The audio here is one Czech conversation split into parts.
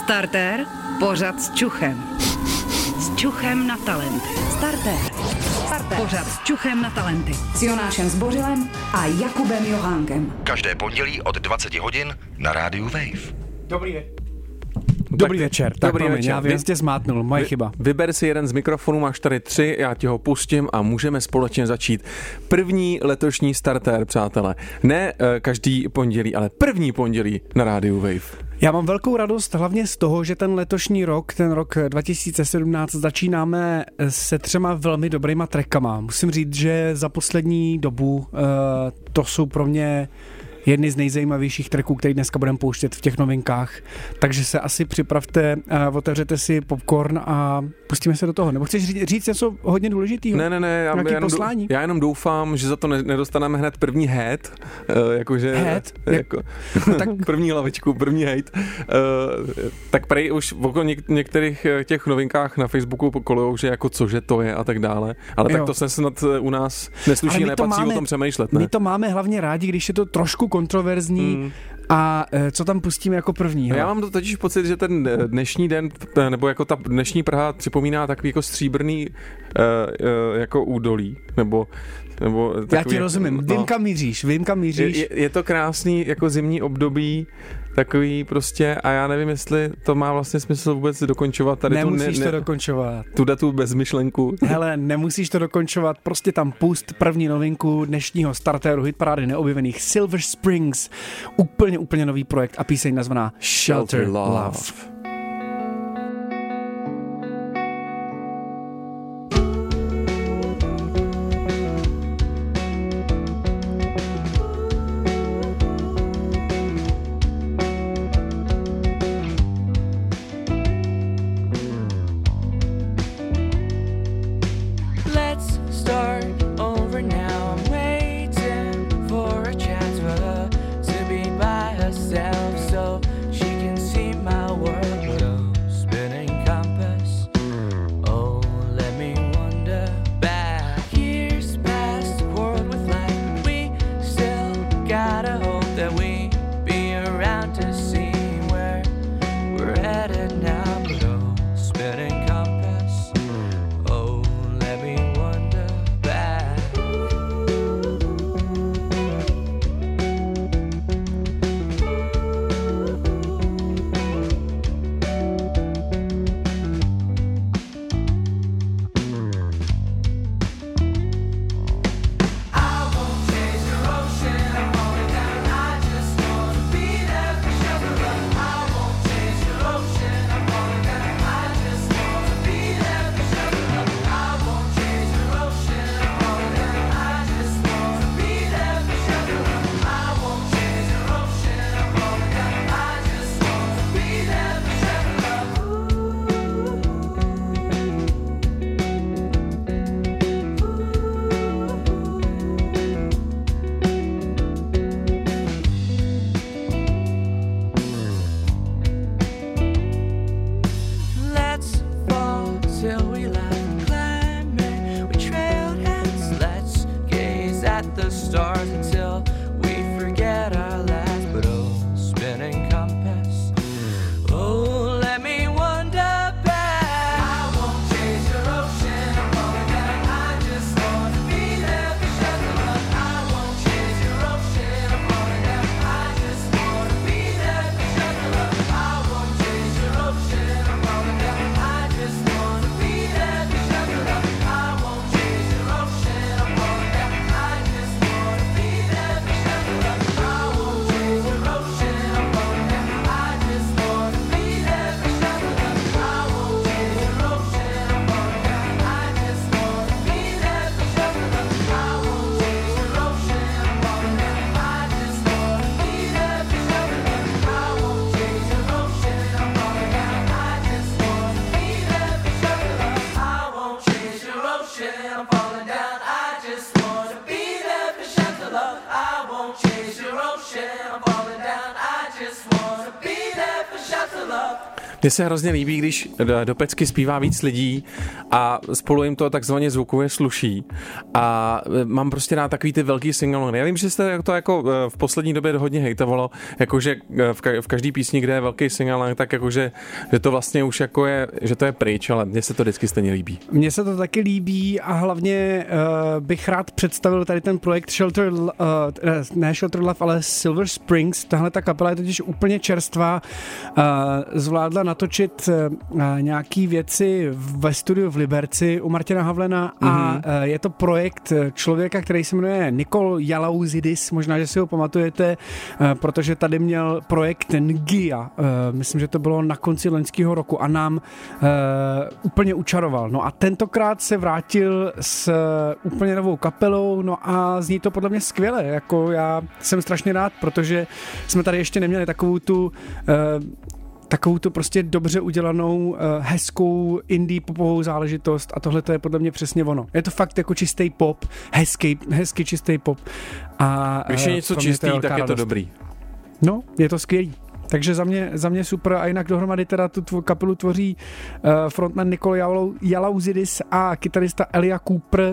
Startér, pořad s čuchem. S čuchem na talenty. Startér. Pořad s čuchem na talenty. S Jonášem Zbořilem a Jakubem Johánkem. Každé pondělí od 20 hodin na rádiu Wave. Dobrý večer. Tak Dobrý večer. Já vím, jste zmátnul, moje chyba. Vyber si jeden z mikrofonů, máš tady 3, já ti ho pustím a můžeme společně začít. První letošní startér, přátelé. Ne každý pondělí, ale první pondělí na rádiu Wave. Já mám velkou radost hlavně z toho, že ten letošní rok, ten rok 2017, začínáme se 3 velmi dobrýma trackama. Musím říct, že za poslední dobu to jsou pro mě jedny z nejzajímavějších tracků, který dneska budeme pouštět v těch novinkách. Takže se asi připravte, otevřete si popcorn a pustíme se do toho. Nebo chceš říct něco hodně důležitého? Ne, já jenom doufám, že za to nedostaneme hned první hate. Jako tak první hlavičku, první hate. Tak prej už okolo některých těch novinkách na Facebooku kolujou, že jako cože to je a tak dále. Ale tak to se snad u nás nesluší, nepatří o tom přemýšlet. Ne? My to máme hlavně rádi, když je to trošku kontroverzní. A co tam pustíme jako první? Já mám to totiž pocit, že ten dnešní den, nebo jako ta dnešní Praha připomíná takový jako stříbrný jako údolí, nebo takový, já ti rozumím, vím kam míříš. Je to krásný jako zimní období, takový prostě, a já nevím, jestli to má vlastně smysl vůbec dokončovat tady. Nemusíš to dokončovat. Tu bezmyšlenku. Hele, nemusíš to dokončovat, prostě tam pust první novinku dnešního startéru hitparády neobjevených Silver Springs. Úplně nový projekt a píseň nazvaná Shelter Love. So she can see my world. Mně se hrozně líbí, když do pecky zpívá víc lidí a spolu jim to takzvaně zvukově sluší. A mám prostě rád takový ty velký singalongy. Já vím, že jste to jako v poslední době hodně hejtovalo, jakože v každý písni, kde je velký singalong, tak jakože že to vlastně už jako je, že to je pryč, ale mně se to vždycky stejně líbí. Mně se to taky líbí a hlavně bych rád představil tady ten projekt Shelter Love, ale Silver Springs. Tahle ta kapela je totiž úplně čerstvá. Zvládla natočit nějaký věci ve studiu v Liberci u Martina Havlena a je to projekt člověka, který se jmenuje Nikol Jalauzidis, možná, že si ho pamatujete, protože tady měl projekt Ngia, myslím, že to bylo na konci loňského roku a nám úplně učaroval. No a tentokrát se vrátil s úplně novou kapelou, no a zní to podle mě skvěle, jako já jsem strašně rád, protože jsme tady ještě neměli takovou tu prostě dobře udělanou, hezkou indie popovou záležitost a tohle to je podle mě přesně ono. Je to fakt jako čistý pop, hezký čistý pop. A když je něco čistý, tak je to dobrý. No, je to skvělý. Takže za mě super a jinak dohromady teda tu kapelu tvoří frontman Nikol Jalauzidis a kytarista Elia Cooper.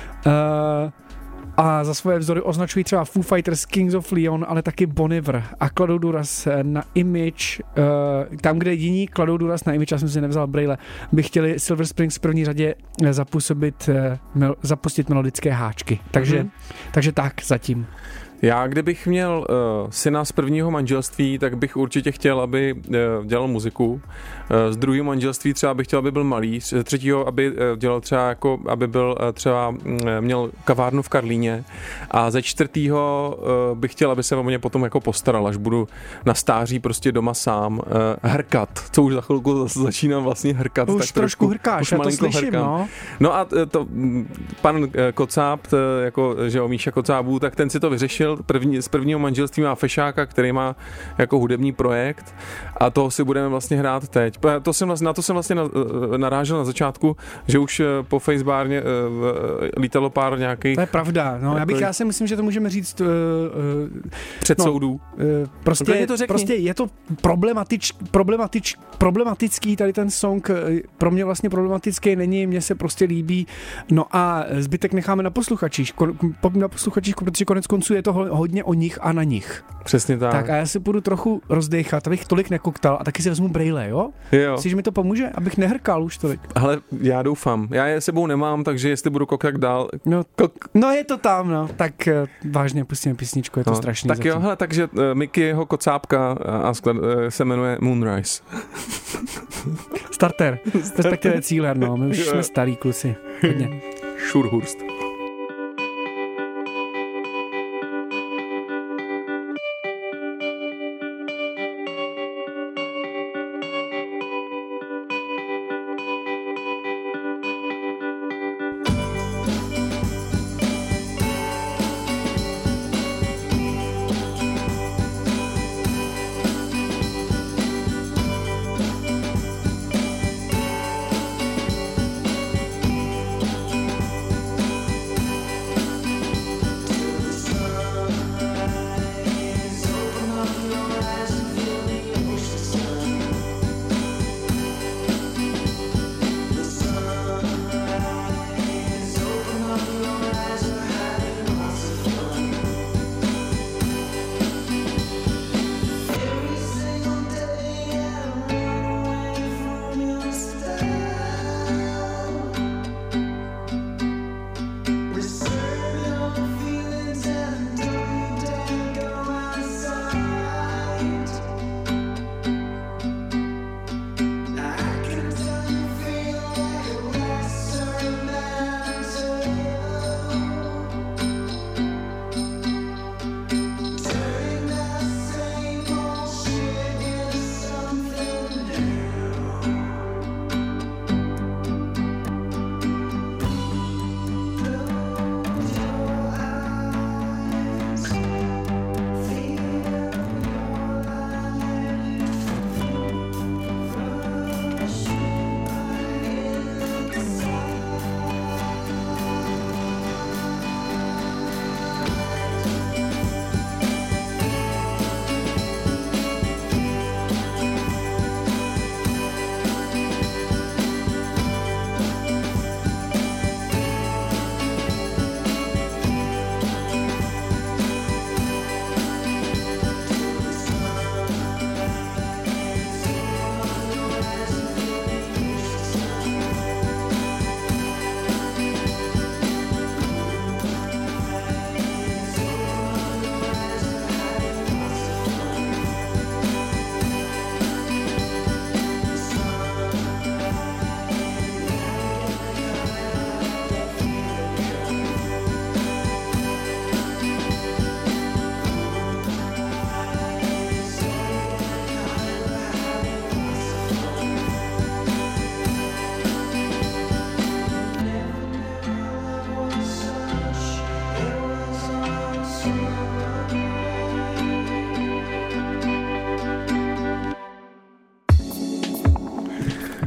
A za svoje vzory označují třeba Foo Fighters, Kings of Leon, ale taky Bon Iver a kladou důraz na image, tam, kde jiní kladou důraz na image, já jsem si nevzal brejle, by chtěli Silver Springs v první řadě zapustit melodické háčky. Takže tak zatím. Já, kdybych měl syna z prvního manželství, tak bych určitě chtěl, aby dělal muziku. Z druhého manželství třeba bych chtěl, aby byl malý. Z třetího, aby dělal třeba jako, aby byl třeba měl kavárnu v Karlíně. A ze čtvrtýho bych chtěl, aby se o mě potom jako postaral, až budu na stáří prostě doma sám hrkat. Co už za chvilku začínám vlastně hrkat. Už tak trošku hrkáš, já to slyším, no. No a to pan Kocáb, jako, že Míša Kocábů, tak ten si to vyřešil. Z prvního manželství má fešáka, který má jako hudební projekt a toho si budeme vlastně hrát teď. Na to jsem vlastně narážel na začátku, že už po Facebárně lítalo pár nějakých... To je pravda, no, já si myslím, že to můžeme říct před soudů. Prostě je to problematický tady ten song, pro mě vlastně problematický není, mně se prostě líbí, no a zbytek necháme na posluchačích, protože konec konců je to hodně o nich a na nich. Přesně tak. Tak a já si půjdu trochu rozdechat, abych tolik nekoktal a taky si vezmu brejle, jo? Myslíš, že mi to pomůže, abych nehrkal už tolik? Ale já doufám. Já je sebou nemám, takže jestli budu kokat dál... No je to tam, no. Tak vážně pustíme písničku, je to strašný. Tak zatím. jo, hele, takže Mickeyho Kocábka se jmenuje Moonrise. Starter, respektive Cíler, no. My už jsme starý kluci. Hodně. Šurhurst.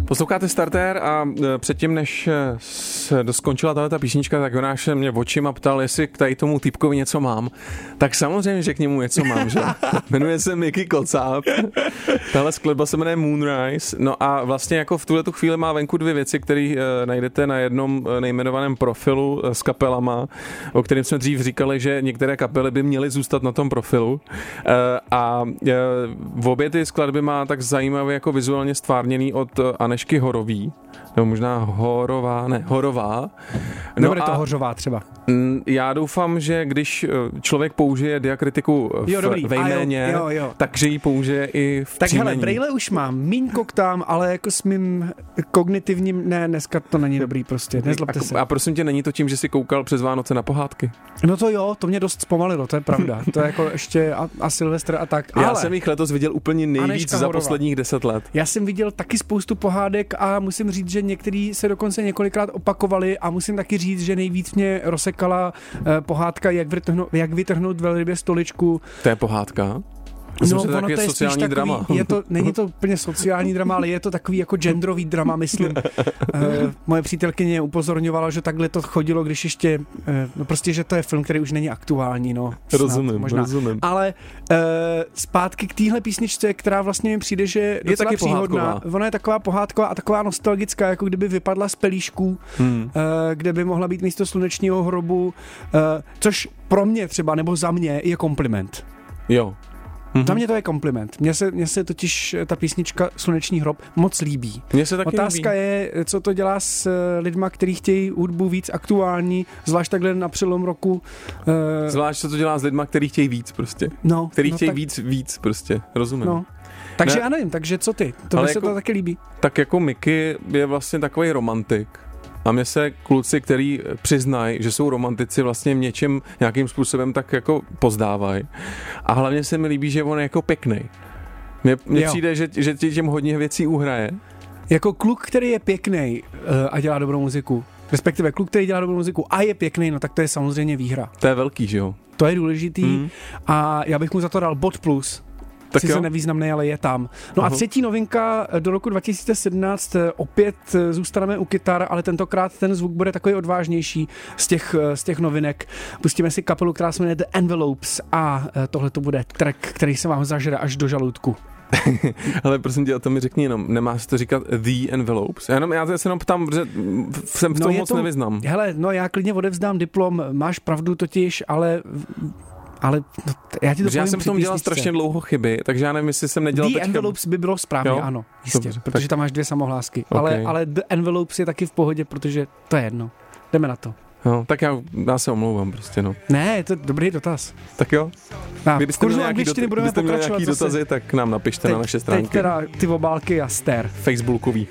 Posloucháte Starter a předtím, než se doskončila tato písnička, tak Jonáš mě očima ptal, jestli k tady tomu týpkovi něco mám. Tak samozřejmě, že k němu něco mám, že? Jmenuje se Mickey Kocáb. Tahle skladba se jmenuje Moonrise. No a vlastně jako v tuhletu chvíli má venku 2 věci, které najdete na jednom nejmenovaném profilu s kapelama, o kterém jsme dřív říkali, že některé kapely by měly zůstat na tom profilu. A v obě ty skladby má tak zajímavě jako vizuálně stvárněný od Anežky Horový, nebo možná Horová. No nebude to Hořová třeba. Já doufám, že když člověk použije diakritiku ve jméně, takže ji použije i v tak příjmení. Hele, brejle už mám, míň koktám, ale jako s mým kognitivním, ne, dneska to není dobrý prostě, nezlobte se. A prosím tě, není to tím, že jsi koukal přes Vánoce na pohádky? No to jo, to mě dost zpomalilo, to je pravda. To je jako ještě a Silvestr a tak. Já jsem jich letos viděl úplně nejvíc za posledních 10 let. Já jsem viděl taky spoustu pohádek a musím říct, že některý se dokonce několikrát opakovali a musím taky říct, že nejvíc mě rozsekala pohádka Jak vytrhnout velrybě stoličku. To je pohádka? Myslím, no, že ono to je sociální takový, drama. Není to úplně sociální drama, ale je to takový jako genderový drama, myslím. Moje přítelkyně upozorňovala, že takhle to chodilo, když ještě, no prostě, že to je film, který už není aktuální, no. Snad, rozumím. Ale zpátky k téhle písničce, která vlastně mi přijde, že je docela taky příhodná. Ona je taková pohádková a taková nostalgická, jako kdyby vypadla z pelíšků, kde by mohla být místo slunečního hrobu, což pro mě třeba, nebo za mě, je kompliment. Jo. Za mě to je kompliment. Mně se totiž ta písnička Sluneční hrob moc líbí. Mně se taky Otázka líbí. je, co to dělá s lidma, kteří chtějí hudbu víc aktuální, zvlášť takhle na přelom roku. Zvlášť co to dělá s lidma, kteří chtějí víc prostě. Kteří chtějí víc prostě, rozumím. No. Takže já nevím, takže co ty? To mi se to taky líbí. Tak jako Mickey je vlastně takový romantik. A mě se kluci, který přiznají, že jsou romantici, vlastně něčím nějakým způsobem tak jako pozdávají. A hlavně se mi líbí, že on je jako pěknej. Mně přijde, že těm hodně věcí uhraje. Jako kluk, který je pěknej a dělá dobrou muziku, respektive kluk, který dělá dobrou muziku a je pěknej, no tak to je samozřejmě výhra. To je velký, že jo? To je důležitý a já bych mu za to dal bod plus. Sice nevýznamný, ale je tam. No a třetí novinka do roku 2017, opět zůstaneme u kytar, ale tentokrát ten zvuk bude takový odvážnější z těch novinek. Pustíme si kapelu, která se jmenuje The Envelopes a tohle to bude track, který se vám zažere až do žaludku. Ale prosím tě, to mi řekni jenom, nemá se to říkat The Envelopes? Já se jenom ptám, že jsem v tom moc nevyznám. Hele, no já klidně odevzdám diplom, máš pravdu totiž, ale já ti to já jsem v tom dělal strašně dlouho chyby, takže já nevím, jestli jsem nedělal The Envelopes by bylo správně, jo? Ano, jistě, dobře, protože tam máš 2 samohlásky. Okay. Ale The Envelopes je taky v pohodě, protože to je jedno. Jdeme na to. No, tak já se omlouvám prostě, no. Ne, je to dobrý dotaz. Tak jo. Kdybyste měli nějaký dotazy, tak nám napište na naše stránky. Teď teda ty obálky a ster. Facebookový.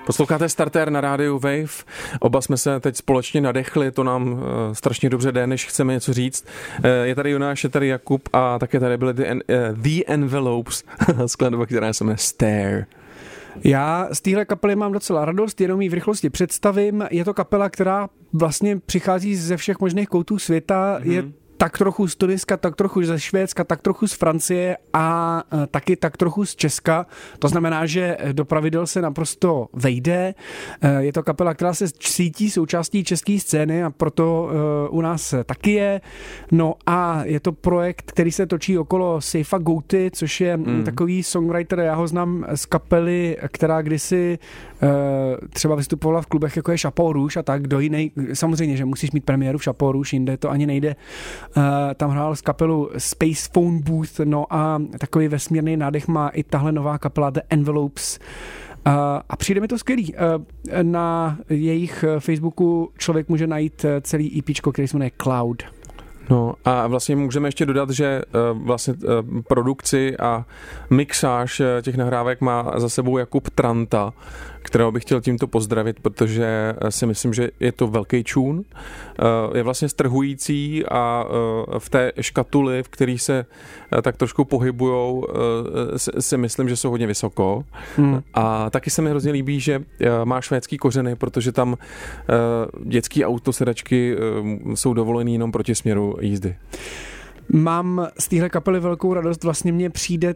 Posloucháte Starter na rádiu Wave. Oba jsme se teď společně nadechli, to nám strašně dobře jde, než chceme něco říct. Je tady Jonáš, je tady Jakub a také tady byly The Envelopes, skladba, která se jmenuje Stare. Já z téhle kapely mám docela radost, jenom ji v rychlosti představím. Je to kapela, která vlastně přichází ze všech možných koutů světa, je tak trochu z Tuniska, tak trochu ze Švédska, tak trochu z Francie a taky tak trochu z Česka. To znamená, že do pravidel se naprosto vejde. Je to kapela, která se cítí součástí české scény a proto u nás taky je. No a je to projekt, který se točí okolo Seifa Gouty, což je takový songwriter, já ho znám z kapely, která kdysi třeba vystupovala v klubech, jako je Chapeau Rouge a tak, kdo jiný, samozřejmě, že musíš mít premiéru v Chapeau Rouge, jinde to ani nejde. Tam hrál z kapelu Space Phone Booth, no a takový vesmírný nádech má i tahle nová kapela The Envelopes. A přijde mi to skvělý. Na jejich Facebooku člověk může najít celý EPčko, který se jmenuje Cloud. No a vlastně můžeme ještě dodat, že vlastně produkci a mixáž těch nahrávek má za sebou Jakub Tranta, kterého bych chtěl tímto pozdravit, protože si myslím, že je to velký čún. Je vlastně strhující a v té škatuli, v který se tak trošku pohybujou, si myslím, že jsou hodně vysoko. A taky se mi hrozně líbí, že má švédský kořeny, protože tam dětský autosedačky jsou dovolený jenom proti směru jízdy. Mám z téhle kapely velkou radost, vlastně mně přijde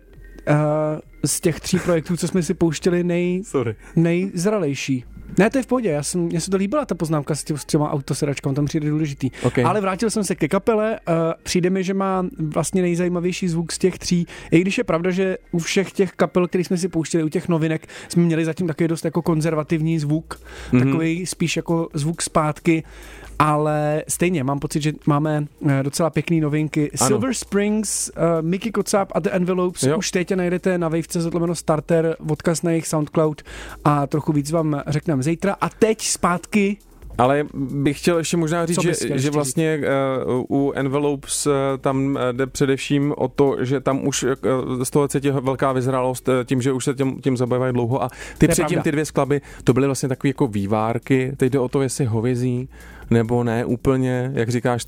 z těch 3 projektů, co jsme si pouštěli, nejzralejší. Ne, to je v pohodě, mně se to líbila ta poznámka s těma autosedačkami, tam přijde důležitý. Okay. Ale vrátil jsem se ke kapele, přijde mi, že má vlastně nejzajímavější zvuk z těch 3, i když je pravda, že u všech těch kapel, který jsme si pouštěli, u těch novinek, jsme měli zatím takový dost jako konzervativní zvuk, takový spíš jako zvuk zpátky, ale stejně mám pocit, že máme docela pěkný novinky. Ano. Silver Springs, Mickey Kocáb a The Envelopes, už teď najdete na wave.cz/starter, odkaz na jejich SoundCloud a trochu víc vám řekneme zítra. A teď zpátky. Ale bych chtěl ještě možná říct, že vlastně u Envelopes tam jde především o to, že tam už z toho cítí velká vyzrálost tím, že už se tím zabývají dlouho a předtím ty 2 skladby, to byly vlastně takové jako vývárky, teď jde o to, jestli hovězí nebo ne úplně, jak říkáš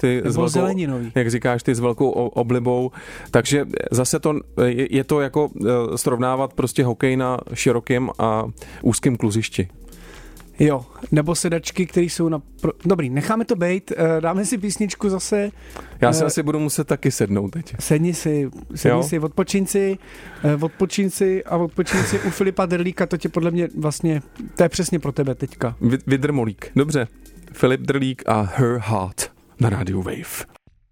ty s velkou oblibou. Takže zase je to jako srovnávat prostě hokej na širokém a úzkém kluzišti. Jo, nebo sedačky, které jsou na... Dobrý, necháme to bejt, dáme si písničku zase. Já si asi budu muset taky sednout teď. Sedni si, odpočin si u Filipa Drlíka, to tě podle mě vlastně, to je přesně pro tebe teďka. Vydrmolík, dobře. Filip Drlík a Her Heart na rádiu Wave.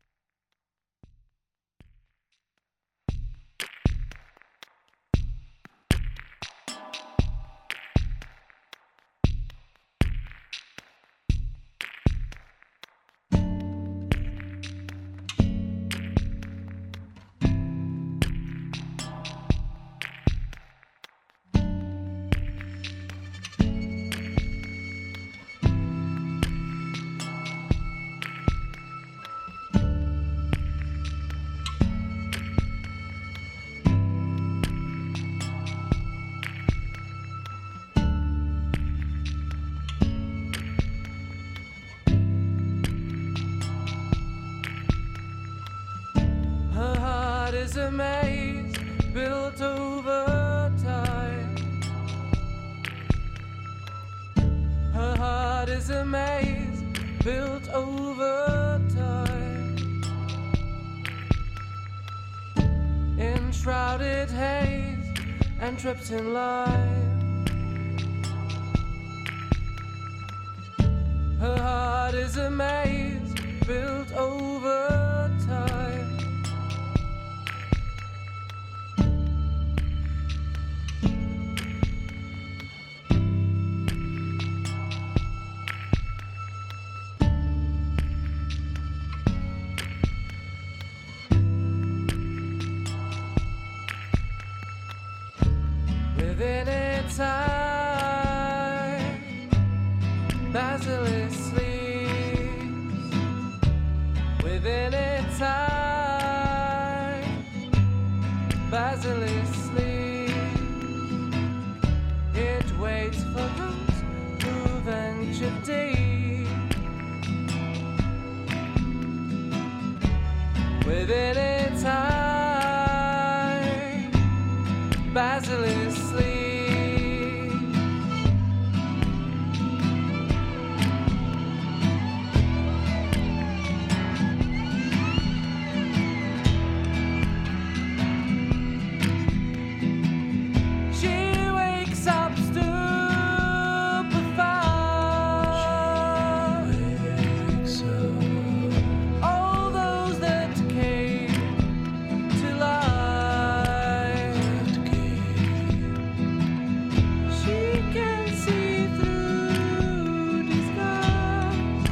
is a maze built over time. Her heart is a maze built over time. Enshrouded haze and trapped in light. Her heart is a maze built over time. Within its eye, Basilisk sleeps. Within its eye, Basilisk sleeps. It waits for the Basil is asleep. She wakes up all those that came to life. She can see through disguise.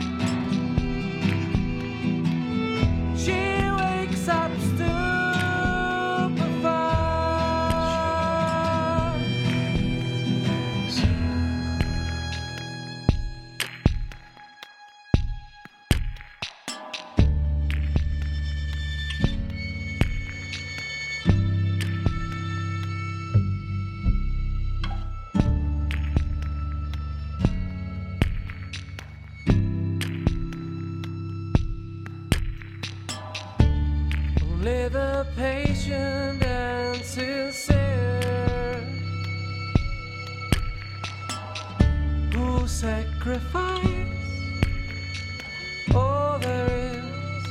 She wakes up only the patient and sincere who sacrifice all there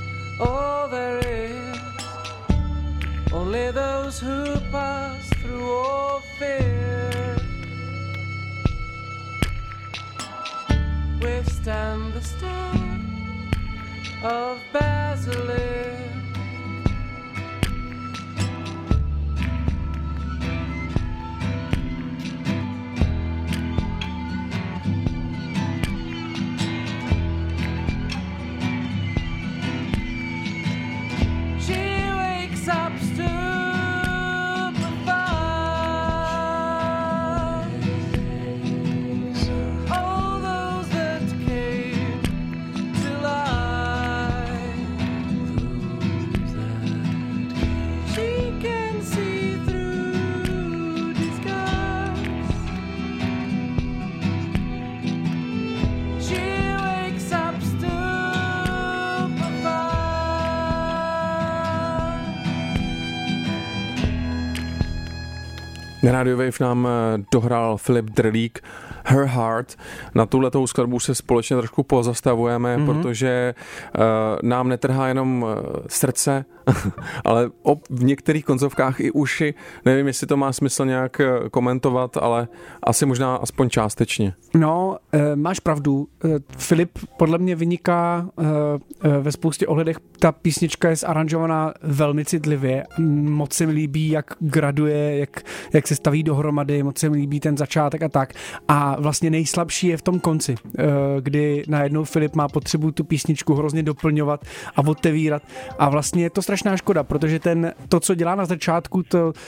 is. Only those who pass through all fear withstand the storm of basilisk. Na Radio Wave nám dohrál Filip Drlík Her Heart. Na tuhletou skladbu se společně trošku pozastavujeme, protože nám netrhá jenom srdce, ale v některých koncovkách i uši. Nevím, jestli to má smysl nějak komentovat, ale asi možná aspoň částečně. No, máš pravdu. Filip podle mě vyniká ve spoustě ohledech. Ta písnička je zaranžovaná velmi citlivě. Moc se mi líbí, jak graduje, jak se staví dohromady, moc se mi líbí ten začátek a tak. A vlastně nejslabší je v tom konci, kdy najednou Filip má potřebu tu písničku hrozně doplňovat a otevírat. A vlastně je to strašná škoda, protože to, co dělá na začátku,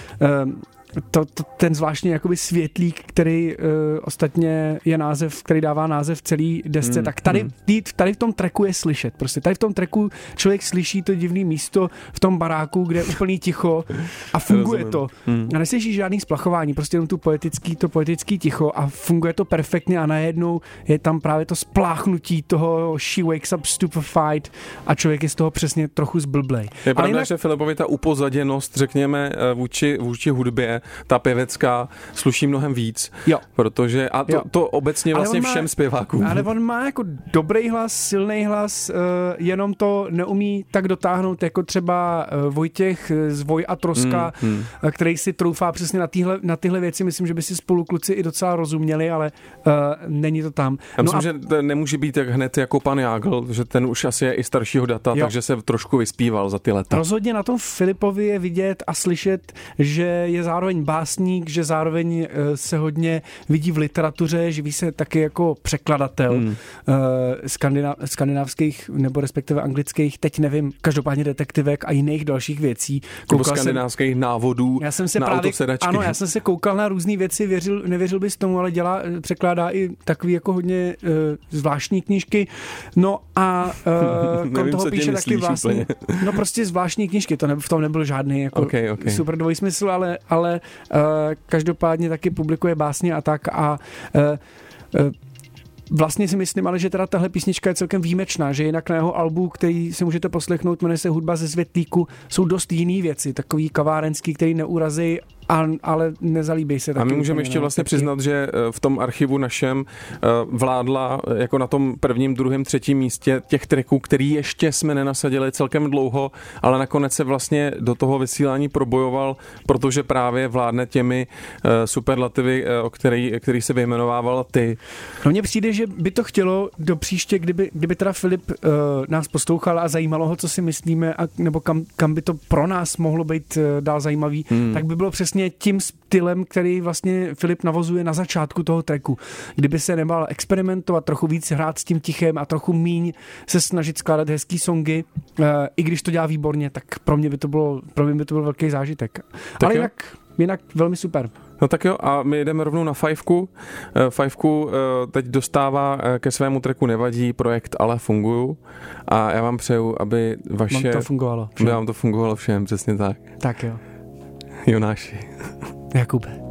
ten zvláštní jakoby světlík, který ostatně je název, který dává název celý desce, tak tady v tom tracku je slyšet. Prostě tady v tom tracku člověk slyší to divné místo v tom baráku, kde je úplný ticho a funguje to. A neslyší žádný splachování, prostě jenom to poetický ticho a funguje to perfektně a najednou je tam právě to spláchnutí toho She wakes up stupefied a člověk je z toho přesně trochu zblblej. Je pravda, že Filipovi ta upozaděnost, řekněme, vůči hudbě, ta pěvecká sluší mnohem víc, protože to obecně vlastně všem zpěvákům. Ale on má jako dobrý hlas, silný hlas, jenom to neumí tak dotáhnout jako třeba Vojtěch z Voj a Troska, který si troufá přesně na tyhle věci. Myslím, že by si spolu kluci i docela rozuměli, ale není to tam. Já myslím, že to nemůže být hned jako pan Jágl, že ten už asi je i staršího data, takže se trošku vyspíval za ty leta. Rozhodně na tom Filipovi je vidět a slyšet, že je zároveň básník, že zároveň se hodně vidí v literatuře, živí se taky jako překladatel skandinávských nebo respektive anglických, teď nevím, každopádně detektivek a jiných dalších věcí. Nebo skandinávských návodů na autosedačky. Ano, já jsem se koukal na různé věci, nevěřil bys tomu, ale překládá i takový jako hodně zvláštní knížky. No a nevím, toho píše taky vlastně. No prostě zvláštní knížky, v tom nebyl žádný jako super dvojsmysl, ale každopádně taky publikuje básně a tak a vlastně si myslím, ale že teda tahle písnička je celkem výjimečná, že jinak na jeho albu, který si můžete poslechnout, jmenuje se Hudba ze světlíku, jsou dost jiný věci, takový kavárenský, který neurazí ale nezalíbí se taky. A my můžeme ještě vlastně přiznat, že v tom archivu našem vládla jako na tom prvním, druhém, třetím místě těch tracků, který ještě jsme nenasadili celkem dlouho, ale nakonec se vlastně do toho vysílání probojoval, protože právě vládne těmi superlativy, o který se vyjmenovával ty. No mně přijde, že by to chtělo do příště, kdyby teda Filip nás poslouchal a zajímalo ho, co si myslíme, nebo kam by to pro nás mohlo být dál zajímavý, tak by bylo přesně tím stylem, který vlastně Filip navozuje na začátku toho tracku. Kdyby se nebál experimentovat, trochu víc hrát s tím tichem a trochu míň se snažit skládat hezký songy, i když to dělá výborně, tak pro mě by to byl velký zážitek. Tak ale jinak velmi super. No tak jo, a my jdeme rovnou na Fivku. Fivku teď dostává ke svému tracku Nevadí projekt Ale funguju a já vám přeju, aby vám to fungovalo všem, přesně tak. Tak jo. Jonáši. Jakube.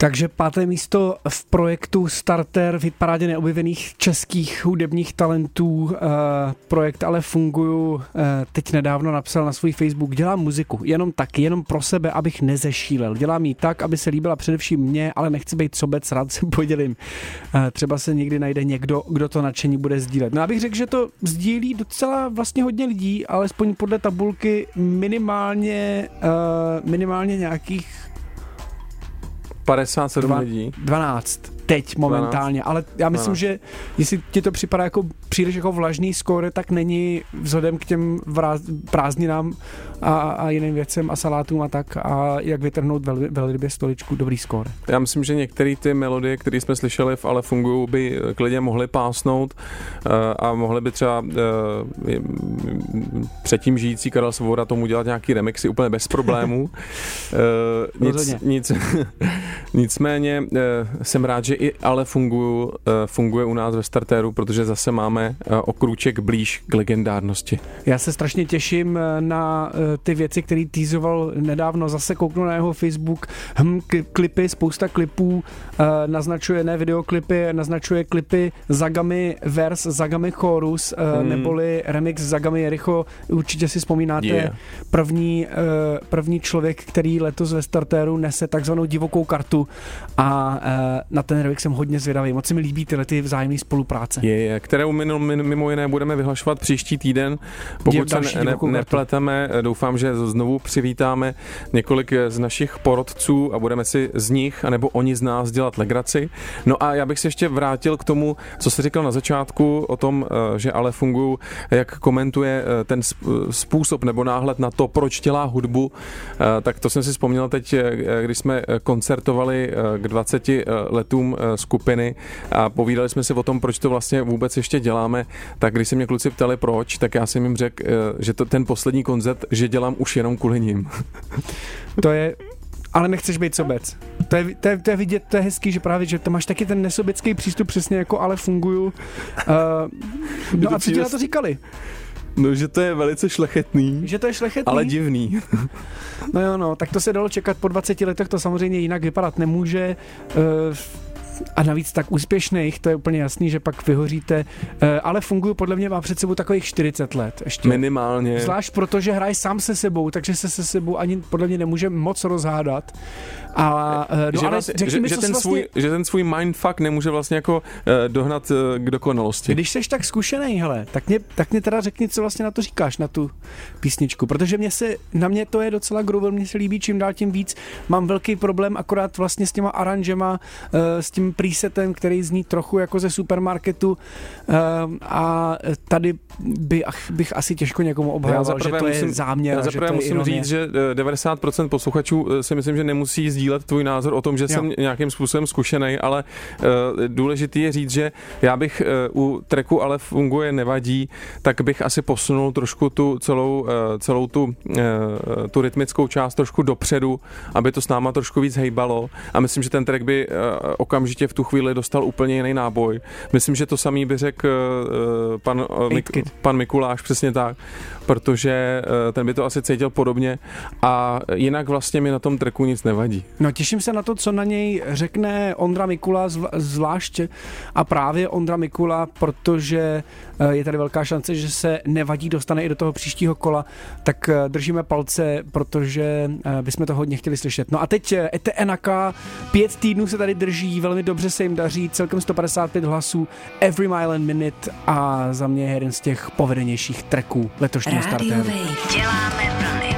Takže 5. místo v projektu Starter v hitparádě neobjevených českých hudebních talentů. Projekt Ale funguju teď nedávno napsal na svůj Facebook: dělám muziku jenom tak, jenom pro sebe, abych nezešílel. Dělám ji tak, aby se líbila především mně, ale nechci být sobec, rád se podělím. Třeba se někdy najde někdo, kdo to nadšení bude sdílet. No, abych řekl, že to sdílí docela vlastně hodně lidí, alespoň podle tabulky minimálně nějakých 57 lidí. 12 teď momentálně, 12. Ale já myslím, 12. Že jestli ti to připadá jako příliš jako vlažný skóre, tak není vzhledem k těm prázdninám a jiným věcem a salátům a tak, a jak vytrhnout velrybě stoličku, dobrý skóre. Já myslím, že některé ty melodie, které jsme slyšeli v Ale funguju, by klidně mohly pásnout a mohli by třeba předtím žijící Karel Svoboda tomu dělat nějaký remixy úplně bez problémů. Nicméně jsem rád, že i Ale funguje u nás ve Startéru, protože zase máme o krůček blíž k legendárnosti. Já se strašně těším na ty věci, který teasoval nedávno, zase kouknu na jeho Facebook, klipy, spousta klipů, naznačuje ne videoklipy, naznačuje klipy Zagami Verse, Zagami Chorus, neboli remix Zagami Jericho. Určitě si vzpomínáte, první člověk, který letos ve Startéru nese takzvanou divokou kartu, a na ten remix jsem hodně zvědavý. Moc se mi líbí tyhle ty vzájemné spolupráce. Kterou mimo jiné budeme vyhlašovat příští týden. Pokud se nepleteme, doufám, že znovu přivítáme několik z našich porodců a budeme si z nich, anebo oni z nás dělat legraci. No a já bych se ještě vrátil k tomu, co jsi říkal na začátku o tom, že Ale funguju, jak komentuje ten způsob nebo náhled na to, proč dělá hudbu, tak to jsem si vzpomněl teď, když jsme koncertovali k 20 letům skupiny a povídali jsme si o tom, proč to vlastně vůbec ještě děláme, tak když se mě kluci ptali proč, tak já jsem jim řekl, že to ten poslední koncert, že dělám už jenom kvůli ním. To je, ale nechceš být sobec. To je vidět, to je hezký, že právě, že to máš taky ten nesobecký přístup přesně jako Ale funguju. No a co ti na to říkali? No, že to je velice šlechetný. Že to je šlechetný? Ale divný. No jo, no, tak to se dalo čekat, po 20 letech to samozřejmě jinak vypadat nemůže. A navíc tak úspěšných, to je úplně jasný, že pak vyhoříte. Ale funguju, podle mě má před sebou takových 40 let ještě. Minimálně. Zvlášť protože hraje sám se sebou, takže se sebou ani podle mě nemůže moc rozhádat. A no, že, ale že ten svůj mindfuck nemůže vlastně jako dohnat k dokonalosti. Když seš tak zkušený, hele, tak mě teda řekni, co vlastně na to říkáš, na tu písničku, protože na mě to je docela groovy, mně se líbí čím dál tím víc. Mám velký problém akorát vlastně s těma aranžema, s tím presetem, který zní trochu jako ze supermarketu, a tady bych asi těžko někomu obhajoval, že to je záměr. Já zaprvé musím říct, že 90% posluchačů si myslím, že nemusí sdílet tvůj názor o tom, že jsem nějakým způsobem zkušenej, ale důležitý je říct, že já bych u tracku Ale funguje nevadí, tak bych asi posunul trošku tu celou tu rytmickou část trošku dopředu, aby to s náma trošku víc hejbalo, a myslím, že ten track by okamžitě v tu chvíli dostal úplně jiný náboj. Myslím, že to samý by řekl pan Mikuláš, přesně tak, protože ten by to asi cítil podobně, a jinak vlastně mi na tom tracku nic nevadí. No, těším se na to, co na něj řekne Ondra Mikula zvlášť, a právě Ondra Mikula, protože je tady velká šance, že se nevadí dostane i do toho příštího kola, tak držíme palce, protože bychom to hodně chtěli slyšet. No a teď Ete Enaka, 5 týdnů se tady drží, velmi dobře se jim daří, celkem 155 hlasů, Every Mile and Minute, a za mě je jeden z těch povedenějších tracků letošního Startéru. Děláme vlny.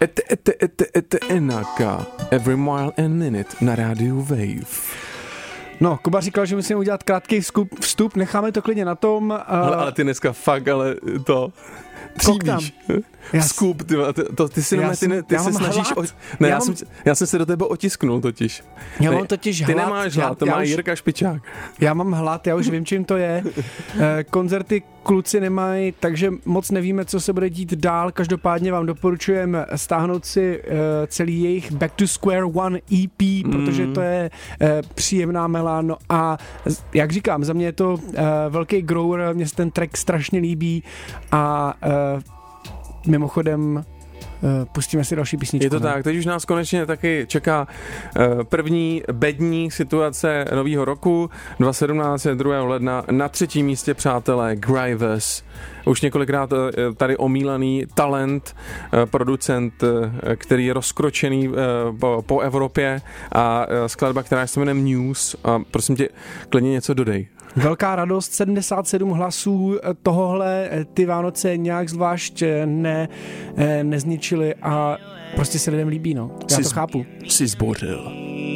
Enaka, Every Mile and Minute na rádiu Wave. No, Kuba říkal, že musíme udělat krátký vstup, necháme to klidně na tom. Ale ty dneska fakt, ale to... Tříbíš. Skup, ty si se snažíš... Já jsem se do tebe otisknul totiž. Já mám totiž hlad. Ty nemáš hlad, to má Jirka Špičák. Já mám hlad, já už vím, čím to je. Koncerty kluci nemají, takže moc nevíme, co se bude dít dál. Každopádně vám doporučujeme stáhnout si celý jejich Back to Square One EP, protože to je příjemná melano a jak říkám, za mě je to velký grower, mně se ten track strašně líbí a mimochodem pustíme si další písničku. Je to tak, teď už nás konečně taky čeká první bední situace nového roku, 2017, 2. ledna, na 3. místě, přátelé, Grivers. Už několikrát tady omílaný talent, producent, který je rozkročený po Evropě a skladba, která se jmenuje News a prosím tě, klidně něco dodej. Velká radost, 77 hlasů, tohohle ty Vánoce nějak zvlášť nezničili a prostě se lidem líbí, no. Já to chápu. Jsi zbořil.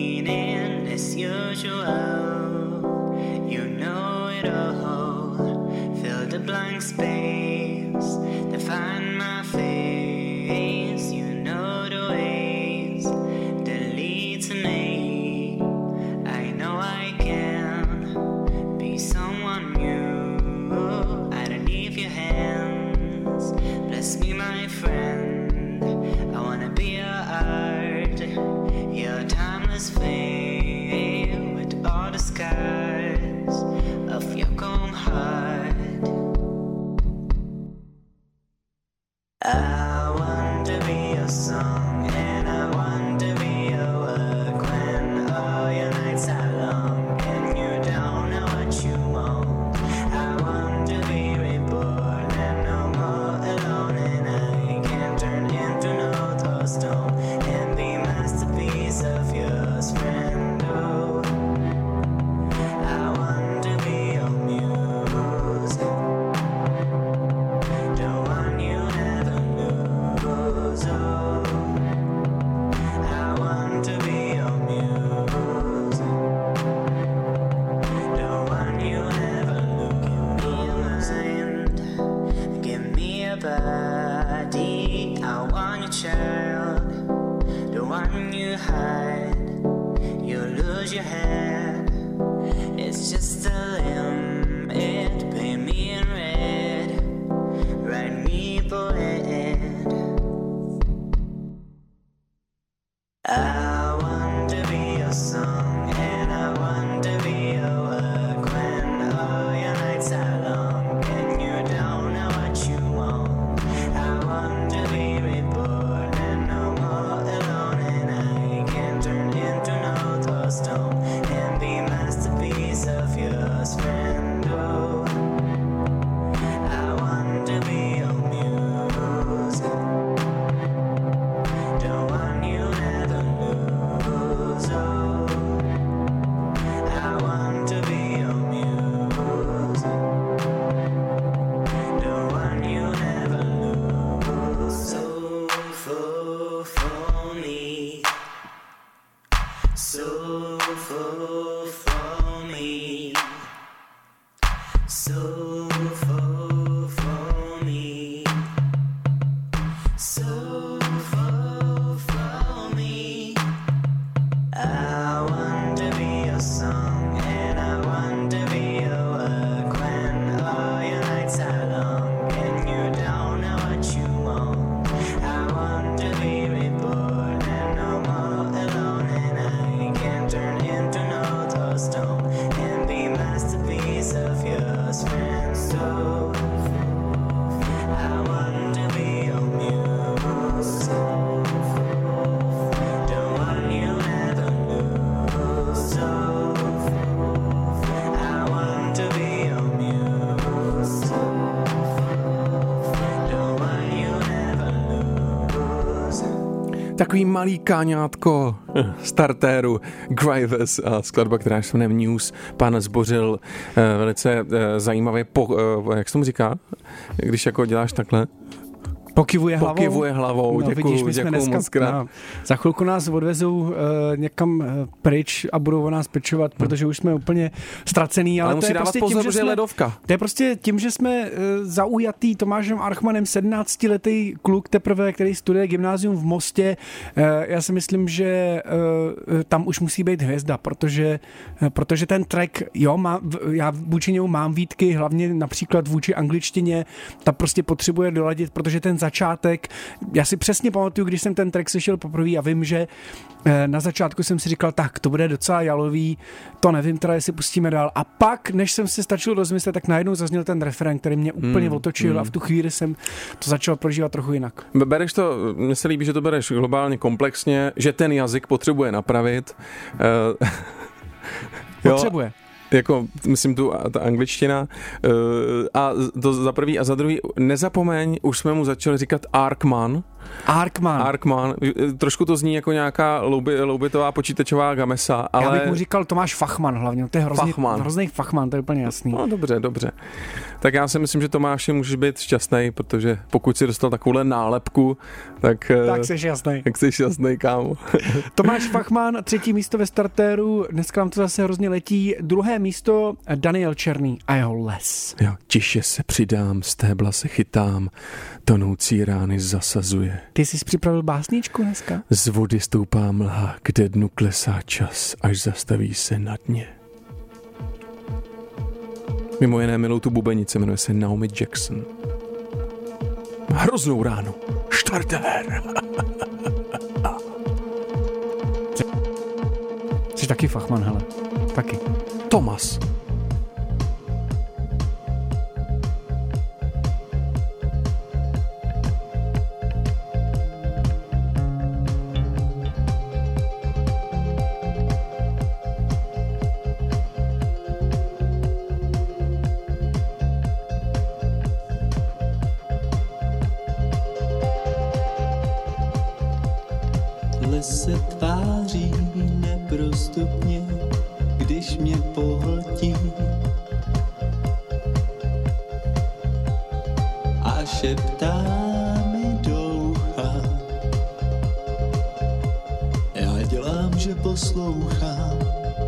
Takový malý káňátko startéru Grivers a skladba, která se jmenuje News. Pán zbořil velice zajímavě, jak se tomu říká, když jako děláš takhle? Pokivuje hlavou. No, děkuju, vidíš, my jsme dneska, no, za chvilku nás odvezou někam pryč a budou o nás pečovat, protože už jsme úplně ztracený. Ale musí to je dávat prostě pozor, tím, že je ledovka. To je prostě tím, že jsme zaujatý Tomášem Archmanem, 17letý kluk teprve, který studuje gymnázium v Mostě. Já si myslím, že tam už musí být hvězda, protože ten track, jo, já vůči němu mám výtky, hlavně například vůči angličtině, ta prostě potřebuje doladit, protože ten začátek, já si přesně pamatuju, když jsem ten track slyšel poprvé a vím, že na začátku jsem si říkal, tak to bude docela jalový, to nevím teda, jestli pustíme dál. A pak, než jsem si stačil rozmyslet, tak najednou zazněl ten refrén, který mě úplně otočil a v tu chvíli jsem to začal prožívat trochu jinak. Bereš to, mně se líbí, že to bereš globálně komplexně, že ten jazyk potřebuje napravit. Potřebuje. Jako, myslím ta angličtina a to za prvý a za druhý, nezapomeň, už jsme mu začali říkat Arkman. Trošku to zní jako nějaká loubitová počítačová gamesa, ale... Já bych mu říkal Tomáš Fachman hlavně, to je hrozný Fachman, to je úplně jasný. No dobře. Tak já si myslím, že Tomáši můžeš být šťastný, protože pokud si dostal takovouhle nálepku, tak jsi šťastný. Tak jsi šťastný, kámo. Tomáš Fachman, 3. místo ve startéru, dneska nám to zase hrozně letí, 2. místo Daniel Černý a jeho Les. Jo, tiše se přidám, stébla se chytám, tonoucí rány zasazuje. Ty jsi připravil básničku dneska? Z vody stoupá mlha, kde dnu klesá čas, až zastaví se na dně. Mimo jiné milou tu bubenici, jmenuje se Naomi Jackson. Hroznou ránu. Startér. Jsi taky Fachman, hele. Taky. Tomas. Les se tváří neprostupně, když mě pohltí a šeptá mi do ucha. Já dělám, že poslouchám,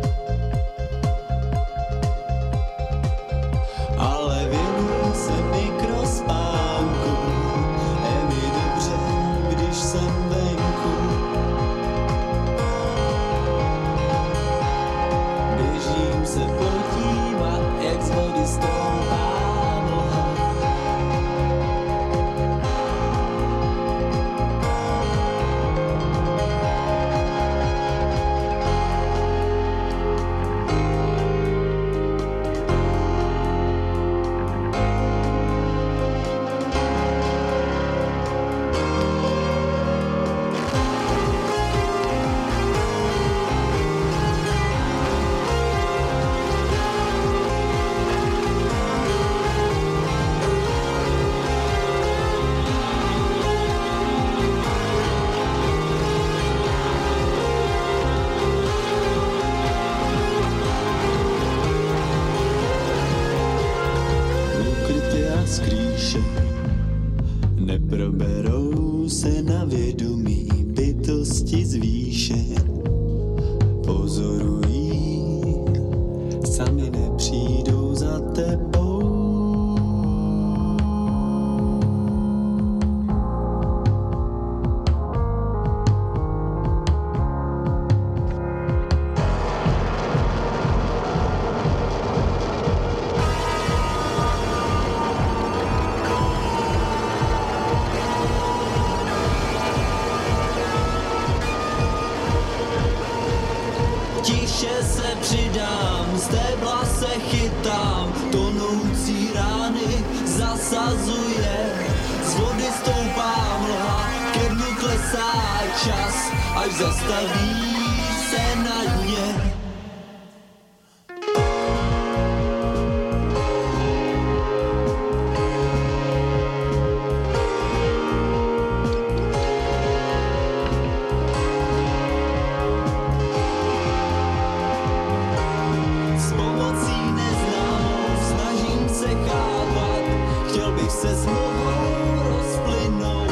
ale věnuji se mikrospánku. Je mi dobře, když jsem venku. Běžím se podívat, jak z vody stoupá mlha. Neproberou se na vědomí bytosti z výše. Pozorují, sami nepřijdou za tebou. Tiše se přidám, stébla se chytám, tonoucí rány zasazuje. Z vody stoupá mlha, ke dnu klesá čas, až zastaví se na dně. S pomocí neznámou snažím se chápat, chtěl bych se s mohou rozplynout.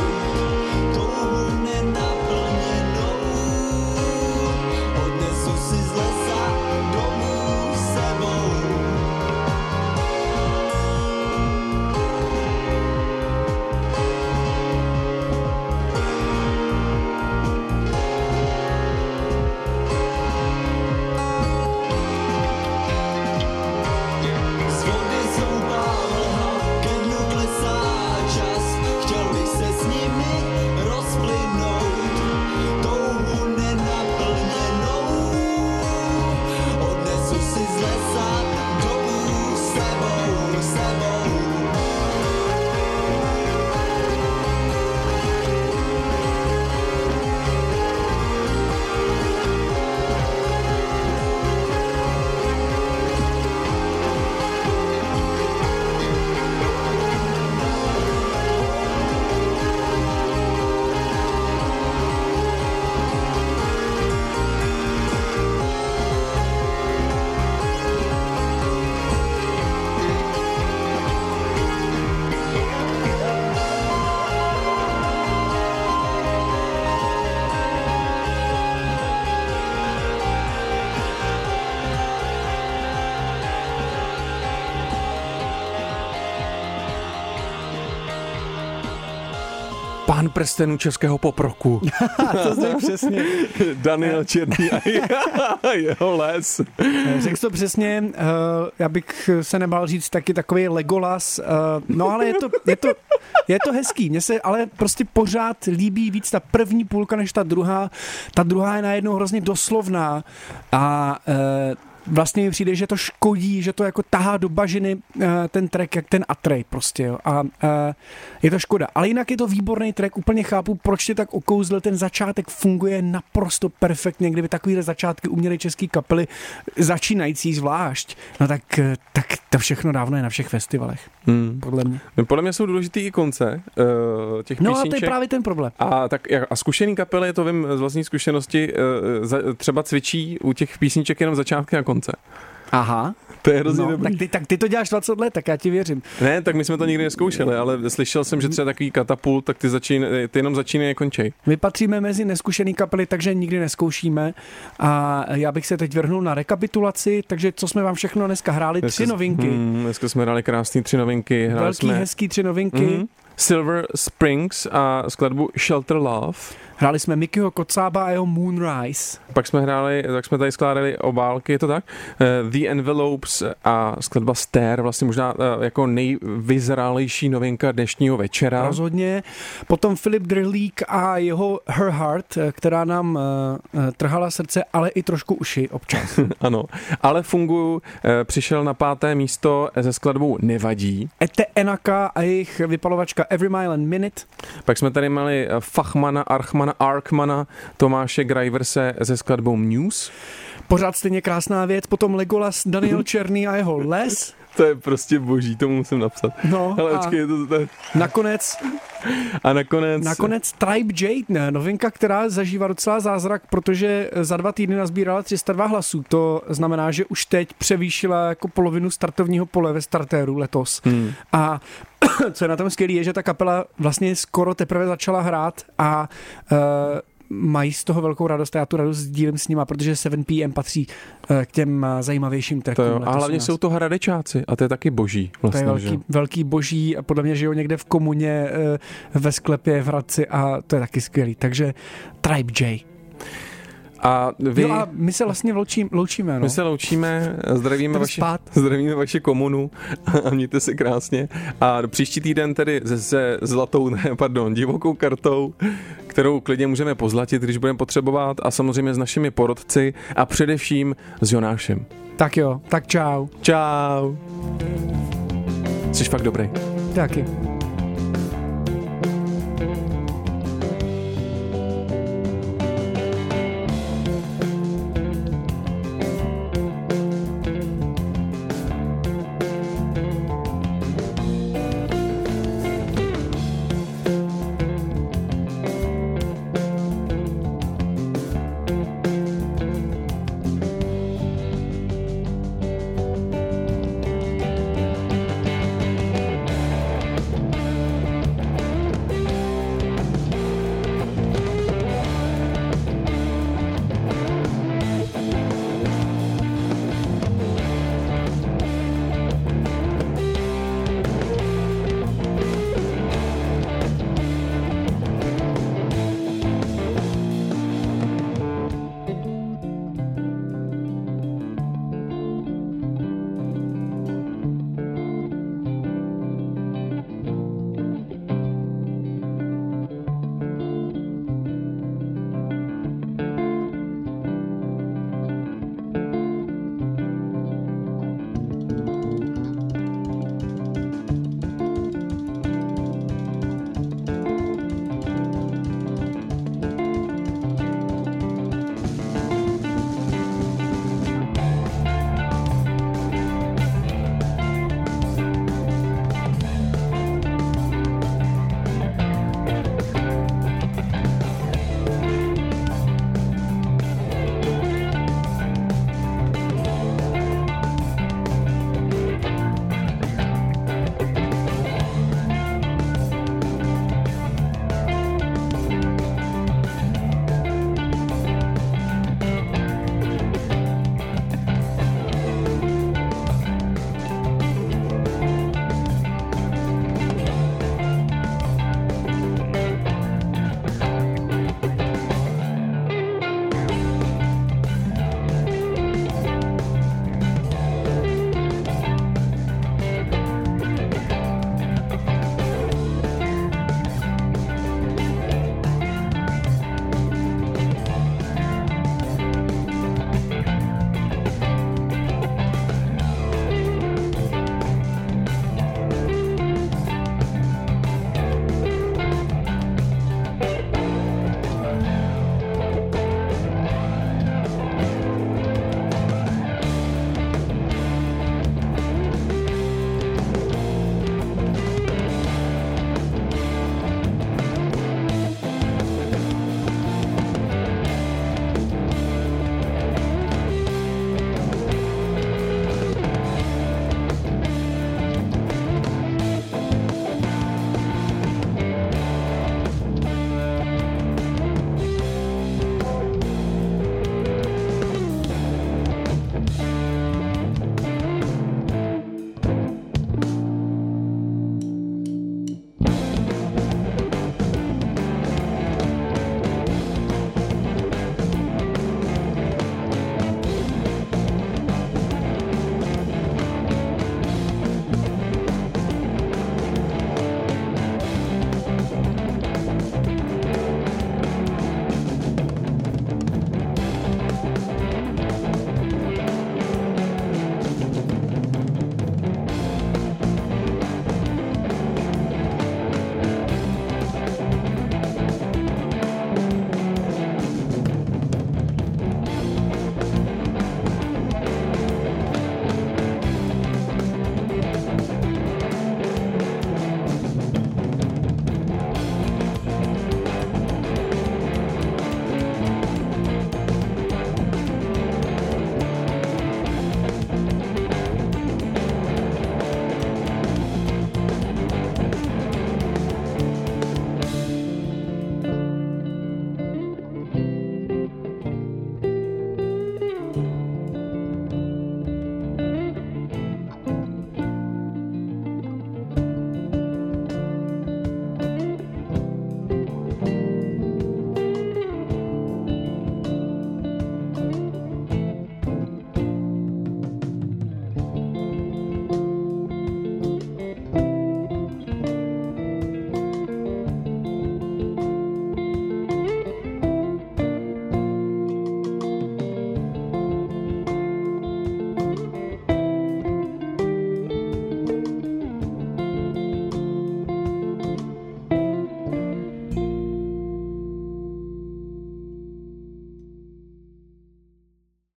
Pán prstenů českého poproku. To zde přesně. Daniel Černý a jeho les. Řekl to přesně, já bych se nebál říct taky takový Legolas, no ale je to hezký, mně se ale prostě pořád líbí víc ta první půlka než ta druhá je najednou hrozně doslovná a vlastně mi přijde, že to škodí, že to jako tahá do bažiny ten track, jak ten Atrej prostě, jo. A je to škoda. Ale jinak je to výborný track, úplně chápu, proč tě tak okouzl, ten začátek funguje naprosto perfektně, kdyby takovýhle začátky uměly český kapely, začínající zvlášť, no tak to všechno dávno je na všech festivalech, podle mě. Podle mě jsou důležitý i konce těch písniček. No a to je právě ten problém. A zkušený kapely, to vím z vlastní zkušenosti, třeba cvičí u těch písniček jenom začátky a konce. Aha. To je hrozně dobrý. Tak ty to děláš 20 let, tak já ti věřím. Ne, tak my jsme to nikdy nezkoušeli, ale slyšel jsem, že třeba takový Katapult, tak ty jenom začínají a končí. My patříme mezi neskušený kapely, takže nikdy neskoušíme a já bych se teď vrhnul na rekapitulaci, takže co jsme vám všechno dneska hráli? 3 novinky. Dneska jsme hráli krásný 3 novinky. Hezký 3 novinky. Silver Springs a skladbu Shelter Love. Hráli jsme Mickeyho Kocába a jeho Moonrise. Pak jsme tady skládali obálky, je to tak? The Envelopes a skladba Stare, vlastně možná jako nejvyzrálejší novinka dnešního večera. Rozhodně. Potom Filip Drhlík a jeho Her Heart, která nám trhala srdce, ale i trošku uši občas. Ano, ale Funguju přišel na 5. místo se skladbou Nevadí. Ete Enaka a jejich vypalovačka Every Mile and Minute. Pak jsme tady měli Fachmana, Arkmana, Tomáše Greiverse se skladbou News. Pořád stejně krásná věc. Potom Legolas, Daniel Černý a jeho Les. To je prostě boží, tomu musím napsat. No ale počkej, to... Nakonec Tribe Jade, novinka, která zažívá docela zázrak, protože za 2 týdny nazbírala 302 hlasů. To znamená, že už teď převýšila jako polovinu startovního pole ve startéru letos. A co je na tom skvělý, je, že ta kapela vlastně skoro teprve začala hrát a mají z toho velkou radost a já tu radost sdílím s nima, protože 7PM patří k těm zajímavějším trackům. A hlavně jsou to Hradečáci a to je taky boží. Vlastně, to je velký boží a podle mě žijou někde v komuně ve sklepě v Hradci a to je taky skvělý. Takže Tribe J. A my se vlastně loučíme. No. My se loučíme, zdravíme vaši komunu a mějte se krásně. A příští týden tedy se divokou kartou, kterou klidně můžeme pozlatit, když budeme potřebovat, a samozřejmě s našimi porodci a především s Jonášem. Tak jo, tak čau. Čau. Jsi fakt dobrý. Taky.